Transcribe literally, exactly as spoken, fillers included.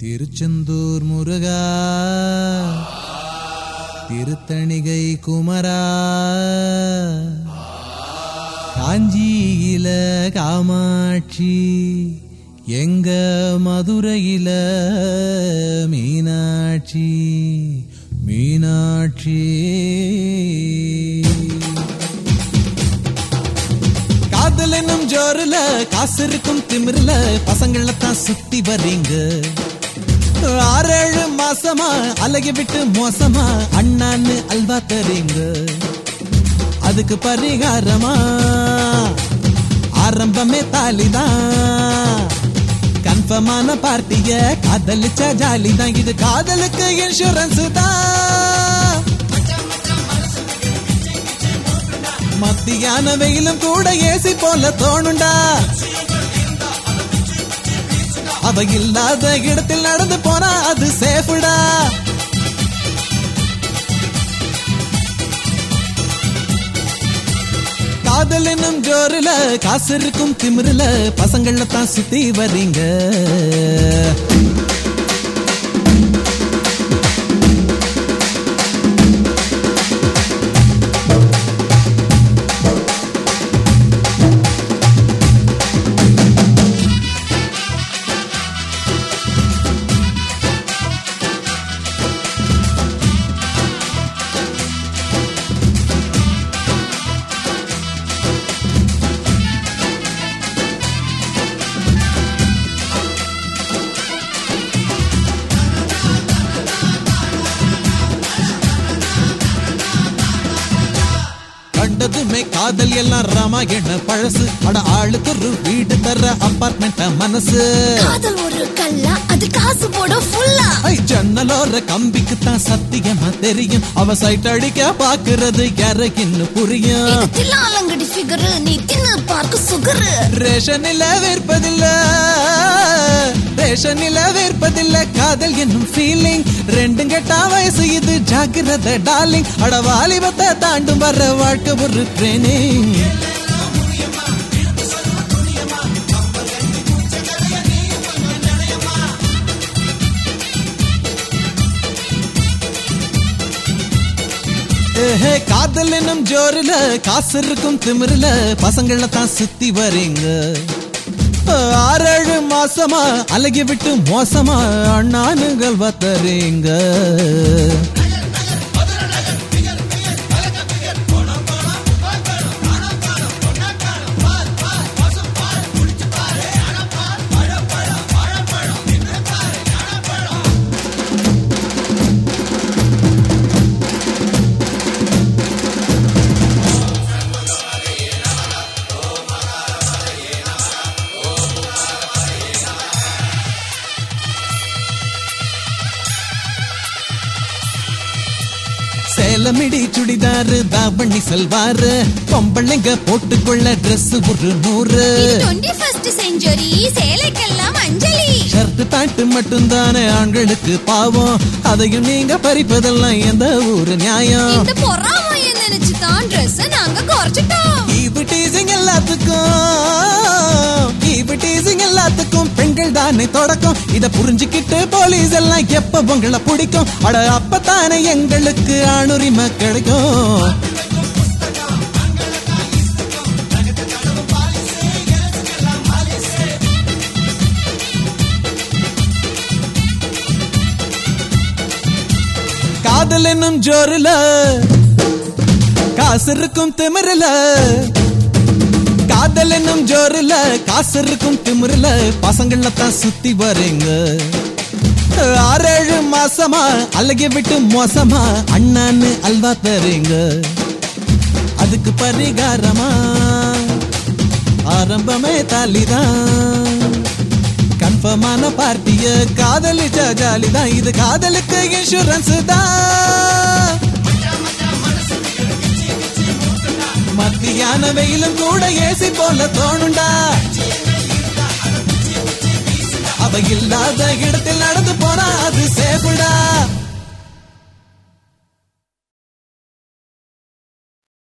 திருச்செந்தூர் முருகா, திருத்தணிகை குமரா, காஞ்சியில காமாட்சி, எங்க மதுரையில மீனாட்சி மீனாட்சி. காதல் என்னும் ஜோருல, காசு இருக்கும் திமிர்ல, பசங்களத்தான் சுத்தி வரீங்க. ஆறேழு மாசமா அழகி விட்டு மோசமா அண்ணான்னு அல்வா தரீங்க. அதுக்கு பரிகாரமா ஆரம்பமே தாலிதான். கன்ஃபர்மான பார்ட்டிய காதலிச்சா ஜாலிதான். இது காதலுக்கு இன்சூரன்ஸ் தான். மத்தியான வெயிலும் கூட ஏசி போல தோணுண்டா. அவ இல்லாத இடத்தில் நடந்து போனா அது சேஃபுடா. காதல் என்னும் ஜோருல, காசு இருக்கும் திமிருல, பசங்கள தான் சுத்தி வரீங்க. கண்டதுமே காதல் எல்லாம் ராமாயண பழசு. அட ஆளுக்கு ஒரு வீடு தர அபார்ட்மெண்ட் மனசு. காதல் ஒரு கல்லா, அது காசு போட ஃபுல்லா. ஐ ஜன்னலோர கம்பிக்கு தான் சத்தியமா தெரியும். அவ சைட் அடிக்க பாக்குறது யாருக்குன்னு புரியும். ஆலங்கடி ஃபிகர், நீ தின்னு பார்க்க சுகர். ரேஷனில வேர்ப்பதில்ல, ரேஷனில வேர்ப்பதில்ல காதல் என்னும் ஃபீலிங். ரெண்டும் கெட்டா வயசு இது, ஜாகிரத டார்லிங். அட வாலிபத்தை தாண்டும் வர வாழ்க்கை ஒரு ட்ரெயினிங். காதல் என்னும் ஜோருல, காசு இருக்கும் திமிருல, பசங்கள தான் சுத்தி வரீங்க. ஆறேழு மாசமா அழகி விட்டு மோசமா அண்ணானுங்கள் வத்தறீங்க. சேலமிடி சுடிதாரு, தாவணி சல்வாரு, பொம்பளைங்க போட்டுக்கொள்ள ட்ரெஸ் ஒரு நூறு. டுவெண்ட்டி ஃபர்ஸ்ட் செஞ்சுரி, சேலைக்கெல்லாம் அஞ்சலி. ஷர்ட் பேண்ட் மட்டும் தானே ஆண்களுக்கு பாவம். அதையும் நீங்க பறிப்பதெல்லாம் எந்த ஊரு நியாயம்? இந்த பொறாமைய நினைச்சு தான் ட்ரெஸ் நாங்க குறைச்சிட்டோம். ஈவு டீசிங் எல்லாத்துக்கும், ஈவு டீசிங் எல்லாத்துக்கும் பெண்கள் தானே தொடக்கம். இத புரிஞ்சுக்கிட்டு போலீஸ் எல்லாம் எப்ப உங்களை பிடிக்கும். அட அப்பத்தானே எங்களுக்கு ஆணுரிமை கிடைக்கும். காதல் என்னும் ஜோருல, காசு இருக்கும் திமிருல, காதல் என்னும் ஜோருல, காசு இருக்கும் திமிருல, பசங்கள தான் சுத்தி வரீங்க. ஆறேழு மாசமா அழகி விட்டு மோசமா அண்ணான்னு அல்வா தரீங்க. அதுக்கு பரிகாரமா ஆரம்பமே தாலிதான். கன்ஃபர்மான பார்ட்டிய காதலிச்சா ஜாலிதான். இது காதலுக்கு இன்சூரன்ஸ் தான். மத்தியான வெயிலும் கூட ஏசி போல தோணுண்டா. அவ இல்லாத இடத்தில் நடந்து போனா அது சேஃபுடா.